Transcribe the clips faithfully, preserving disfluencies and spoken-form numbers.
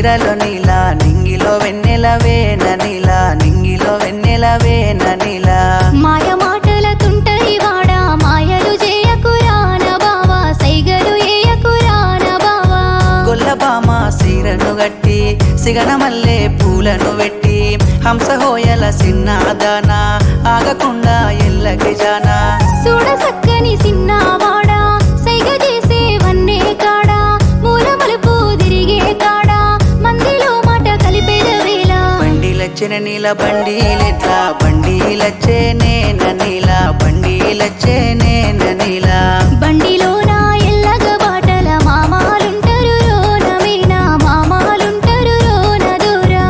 చీరలో నీలా నింగిలో వెన్నెలవే ననీలా నింగిలో వెన్నెలవే ననీలా మాయ మాటల తుంటరి వాడా మాయలు చేయకురా నా బావా సైగలు ఏయకురా నా బావా గొల్లబామ సీరను గట్టి సిగన మల్లె పూలను వెట్టి హంసహోయల సిన్నాదానా ఆగకుండా ఎల్లకి జానా చూడ సక్కని సిన్నవాడా సైగ చేసే వన్నే కాడా మూల మలుపు తిరిగే కాడా మందిలో మాట కలిపేద వేళ బండిలచ్చిన నీల బండిలెట్లా బండిలచ్చే నేన నీలా బండిలచ్చే నేన నీలా బండిలో నా ఎల్లగ బాటల మామాలుంటరు రోన మీనా మామాలుంటరు రోన దూరా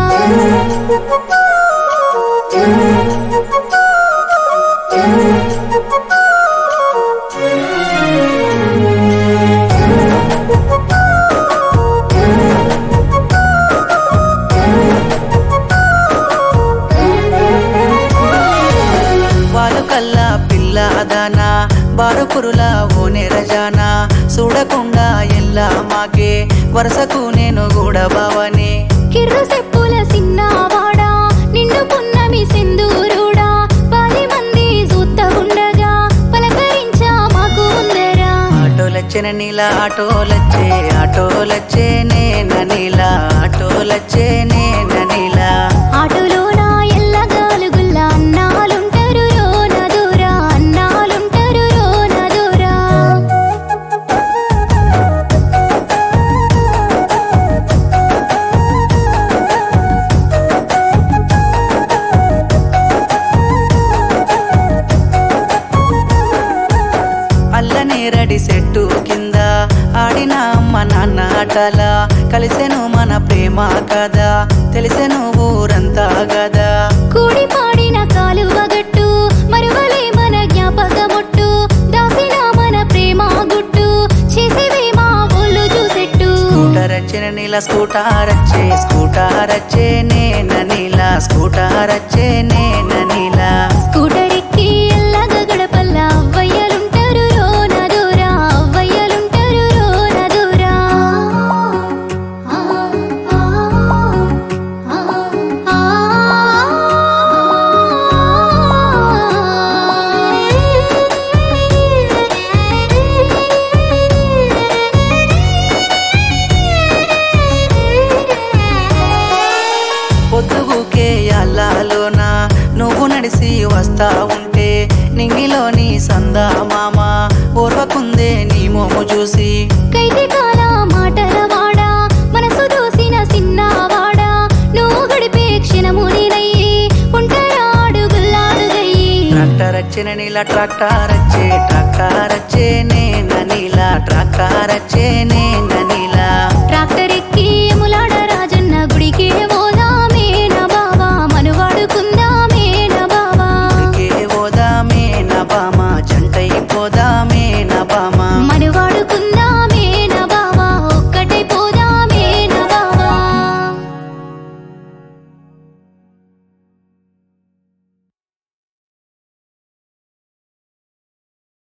వాళ్ళు కల్లా పిల్లదానా బారుకురులా ఓనే రజానా చూడకుండా ఎల్లా మాకే వరసకు నేను కూడా బావని కిర్రు సెప్పుల సిన్నవాడా నిండు పున్నమి సింధూరుడా పది మంది చూత్త ఉండగా పలకరించా మాకు ఉందరా ఆటోలచ్చిన నీలా ఆటోలచ్చే ఆటోలచ్చే నేన నీలా ఆటోలచ్చే నేన నీలా ఆటోలో నా ఎల్లగాలుగుల్ల అన్నాలుంటరు రోన దూరా అన్నాలుంటరు రోన దూరా అల్ల నేరడి చెట్టు కింద ఆడిన అమ్మ నాన్న ఆటల కలిసెను మన ప్రేమ కదా తెలిసెను ఊరంతా గదా కూడి పాడిన కాలువ గట్టు మరువలే మన జ్ఞాపకమొట్టు దాసిన మన ప్రేమ గుట్టు చేసేవే మా ఒళ్ళు చూసెట్టు స్కూటర్ వచ్చిన నీల స్కూటర్ వచ్చే స్కూటర్ వచ్చే నేన నీలా స్కూటర్ వచ్చే నేన నీలా స్కూటర్ ఎక్కి ఎల్లగ గడపల్ల అవ్వయ్యలుంటరు రోన దూరా అవ్వయ్యలుంటరు రోన దూరా ఆ, ఆ, ఆ, పొద్దుగుకే అల్లాలోన నువ్వు నడిసి వస్తా ఉంటే నింగిలోని సందా మామ ఓర్వకుందే నీ మోము చూసి కైతే కాల మాటల వాడా మనసు దోసిన సిన్నవాడా నువ్వు గడిపే క్షణమునినయ్యి ఉంటారా అడుగుల్లాడుగయ్యి ట్రాక్టర్ వచ్చిన నీల ట్రాక్టర్ వచ్చే ట్రాక్టర్ వచ్చే నేన నీలా ట్రాక్టర్ వచ్చే నేన నీలా ట్రాక్టర్ ఎక్కి ఎములాడ రాజన్న గుడికి పోదామే నా బావా మనువాడుకుందామే నా బావా ఊరికే పోదామే నా బామ జంటై పోదా